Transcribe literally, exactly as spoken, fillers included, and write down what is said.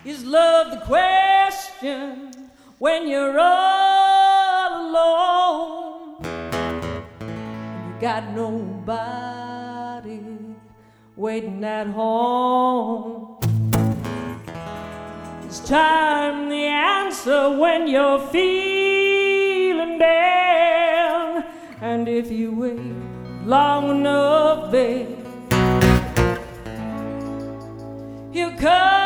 Is love the question when you're all alone? You got nobody waiting at home. Is time the answer when you're feeling down? And if you wait long enough, babe, he'll come.